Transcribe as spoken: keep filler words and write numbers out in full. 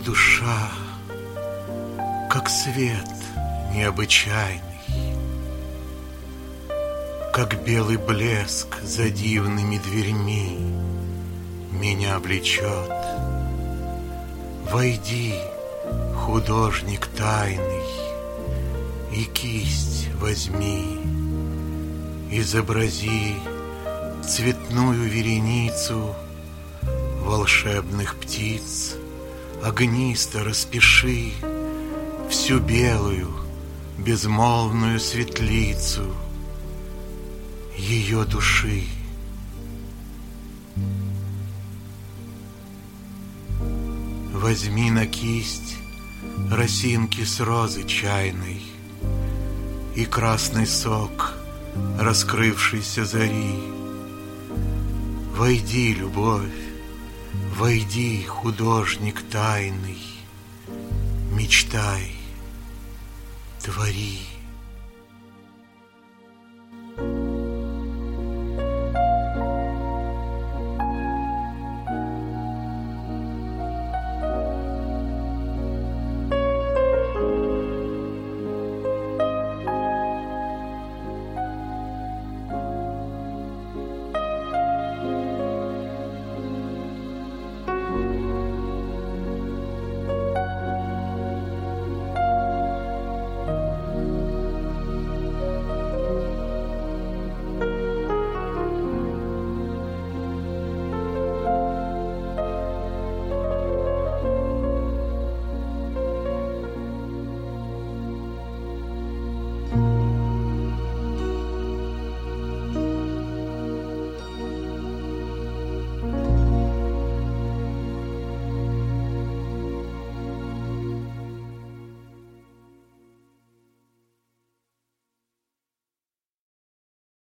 душа, как свет необычайный, как белый блеск за дивными дверьми меня влечет. Войди, художник тайный, и кисть возьми, изобрази цветную вереницу волшебных птиц, огнисто распиши всю белую безмолвную светлицу ее души. Возьми на кисть росинки с розы чайной и красный сок раскрывшейся зари. Войди, любовь, войди, художник тайный, мечтай, твори.